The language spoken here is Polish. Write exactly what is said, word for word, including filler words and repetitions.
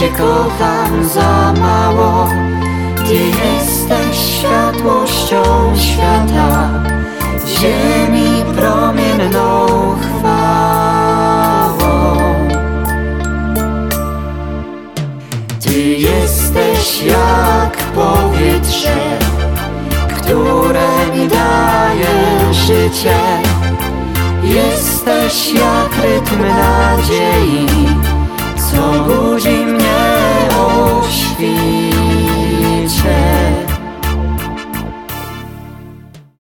Cię kocham za mało. Ty jesteś światłością świata, ziemi promienną chwałą. Ty jesteś jak powietrze, które mi daje życie. Jesteś jak rytm nadziei, co budzi mnie o świcie.